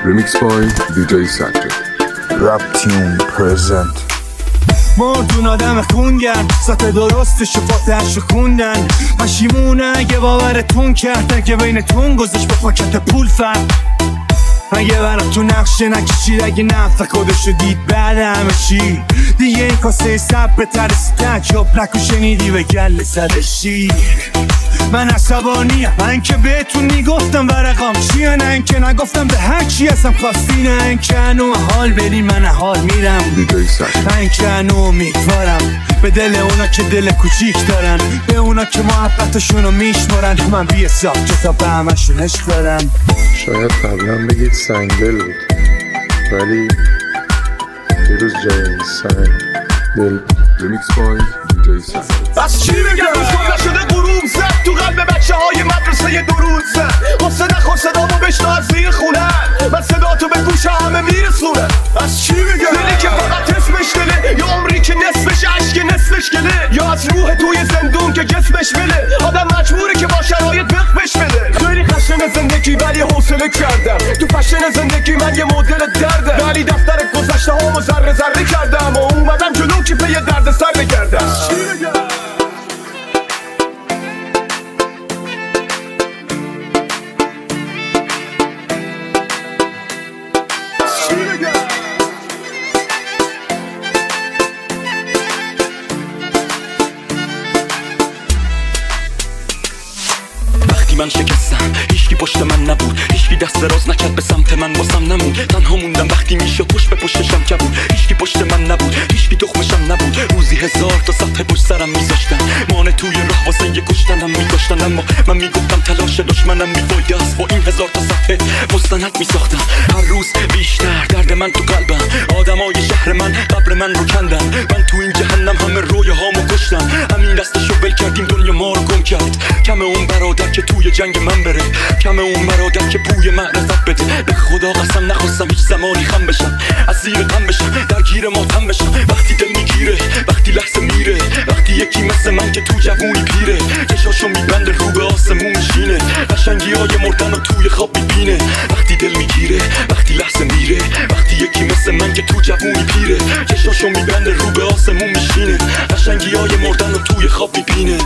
Remix by DJ Sajjad. Rap Tune present. مردون آدم خونگن سطح درستش فاتحش خوندن پشیمونه اگه باورتون کردن که بینتون گذاشت به پاکت پول فرق اگه برات تو نقشه نکشید اگه نفت خودشو دید بعد همه چی دیگه این کاسه سب به ترسی تکیاب نکو شنیدی به گل سرشی من عصبانیم من که بهتون میگفتم ورقام چیه نه اینکه نگفتم به هر چی هستم خواستی نه اینکه هنو حال بریم من حال میرم من اینکه هنو امیدوارم به دل اونا که دل کوچیک دارن به اونا که محبتشونو میشمارن من بی حساب کتاب به همشون عشق دارم. شاید قبلا بگید سنگدل بود ولی یه روز جای سنگ دل. Remix by DJ Sajjad. از چی بگم روز شده غروب زد تو قلب بچه های مدرسه درود زد قصه نخور صدامو بشنو از زیر خونن من صدا تو به گوش همه میرسونن. از چی بگم دلی که فقط اسمش دله یا عمری که نصفش عشق نصفش گله یا از روح توی زندون که جسمش بله آدم مجبوره که با شرایط وقفش بده. خیلی خشن زندگی ولی حوصله کردم تو فشن زندگی من یه مدل دردم ولی دفتر گذشته هامو ذره ذره کردم و اومدم جلو که به یه درد سر بگردم. چی بگم من شکستم هیچکی پشت من نبود هیچکی دست دراز نکرد به سمت من واسم نمود تنها موندم وقتی میشه پشت به پشتشم کبود هیچکی پشت من نبود هیچکی تخمشم نبود روزی 1000 تا صفحه پشت سرم میذاشتن مانع توی راه واسه یه کشتنم میگاشتن اما من میگفتم تلاش دشمنم میفایده است با این 1000 تا صفحه مستند میساختم هر روز بیشتر درد من تو قلبم آدمای شهر من قبر من رو کندن من تو این جهنم همه رویاهامو کشتم همین دستشو ول کردیم دنیا ما رو گم کرد کم اون برادر که توی جنگ من بره کم اون برادر که بوی معرفت بده به خدا قسم نخواستم هیچ زمانی خم بشم از زیر غم بشم درگیر ماتم بشم وقتی دل میگیره وقتی لحظه میره وقتی یکی مثل من که تو جوونی پیره چشاشو میبنده رو به آسمون میشینه قشنگی های مردن و توی خواب میبینه وقتی دل میگیره وقتی لحظه میره وقتی یکی مثل من که تو جوونی پیره چشاشو میبنده رو به آسمون میشینه قشنگی های مردن و توی خواب میبینه.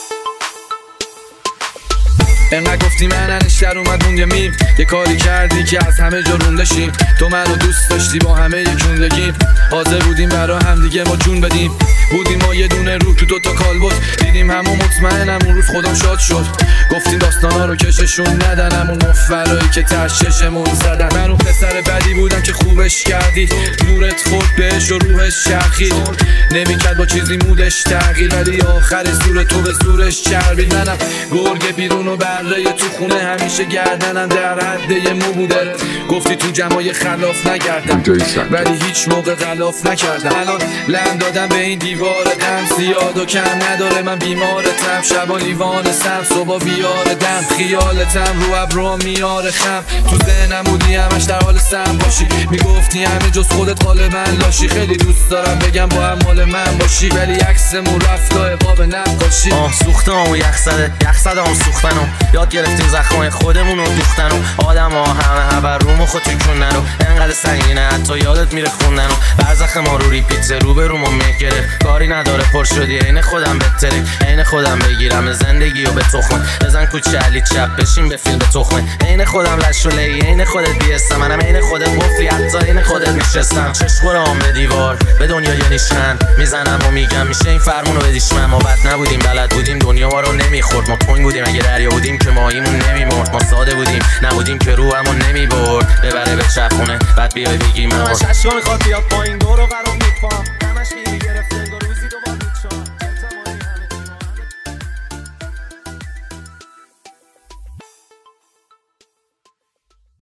انقدر گفتی مننش در اومد موند یه کاری کردی که از همه جا رونده شیم تو منو دوست داشتی با همه یکوندگیم حاضر بودیم برا هم دیگه ما جون بدیم بودیم ما یه دونه روح تو دوتا کالبد دیدیم همو مطمئنم اون روز خودم شاد شد گفتیم داستانا رو کششون ندن اون مفرایی که ترششمون زدن من اون پسر بدی بودم که خوبش کردی نورت خورد بهش و روحش چرخید نمیکرد با چیزی مودش تغییر ولی آخر زور تو به زورش چربید منم گرگ بیرون و بره تو خونه همیشه گردنم در حد یه مو بوده گفتی تو جمعای خلاف نگردم ولی هیچ موقع غلاف نکردم الان لم دادم به این دیوار دم زیاد و کم نداره من بیمارتم شبا لیوان سم صبح بیار دم خیالتم رو ابروام میاره خم تو ذهنم بودی همش در حال سم باشی میگفتی همه جز خودت قال من لاشی خیلی دوست دارم بگم با هم مال من باشی ولی عکسمون رفت لای باب نقاشی سوختم و یخ هم سوختنم یاد گرفتیم زخمای خودمون رو دوختن و آدم ها همه هبر روم و خود کنن و انقدر سنگینه حتی یادت میره خوندن و برزخ ما رو ریپیت رو به رومو میگرفت کاری نداره پر شدی عین خودم بهتره عین خودم بگیرم زندگی و به تخمه بزن کوچه علی چپ بشین به فیلم تخمه عین خودم لشوله عین خودت بیستم منم عین خودت مفری حتی عین خودت میشستم چشم به دیوار به دنیا یه نیشن میزنم و میگم میشه این فرمونو بدیش من ما بد نبودیم بلد بودیم دنیا ما رو نمیخورد ما تنگ بودیم اگه دریا بودیم که ماهیمون نمیمرد ما ساده بودیم نبودیم که روحمون نمیبرد ببره به چپونه بعد بیای بگی من چشم میخواد بیاد پایین دورو قرار میکنم